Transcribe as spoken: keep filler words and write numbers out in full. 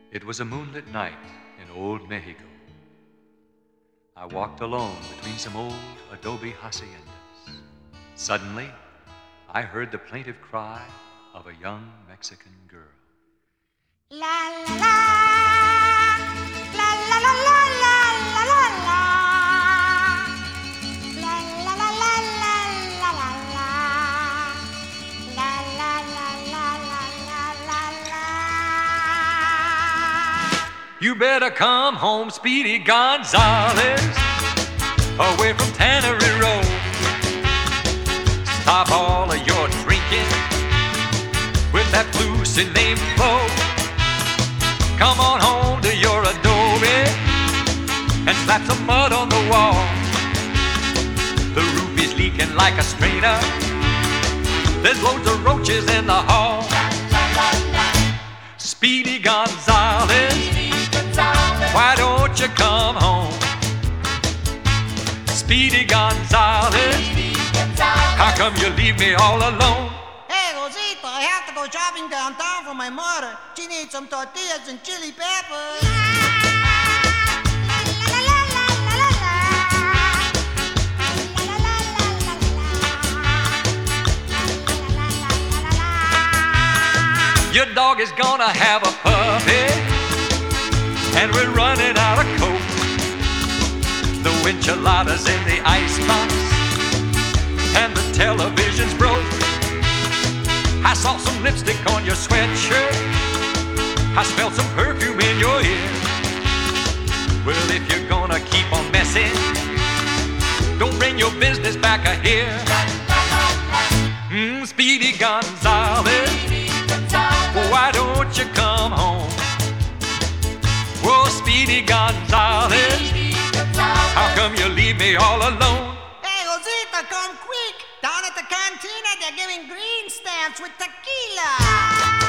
It was a moonlit night in old Mexico. I walked alone between some old adobe haciendas. Suddenly, I heard the plaintive cry of a young Mexican girl. La la la, la la la la la la la la, la la la la la la la la, la la la la la la la. You better come home, Speedy Gonzales, away from Tannery Road. Stop all of your drinking with that Lucy named Flo. Come on home to your adobe and slap some mud on the wall. The roof is leaking like a strainer. There's loads of roaches in the hall. Speedy Gonzales, why don't you come home? Speedy Gonzales, how come you leave me all alone? Hey, Rosita, I have to go shopping downtown for my mother. She needs some tortillas and chili peppers. Your dog is gonna have a puppy, and we're running out of coke. The enchiladas in the icebox, and the television's broke. I saw some lipstick on your sweatshirt. I smelled some perfume in your ear. Well, if you're gonna keep on messing, don't bring your business back here. Mm, Speedy Gonzales, why don't you come home? Whoa, Speedy Gonzales, how come you leave me all alone? Hey, Rosita, come quick. Down at the cantina, they're giving green stamps with tequila.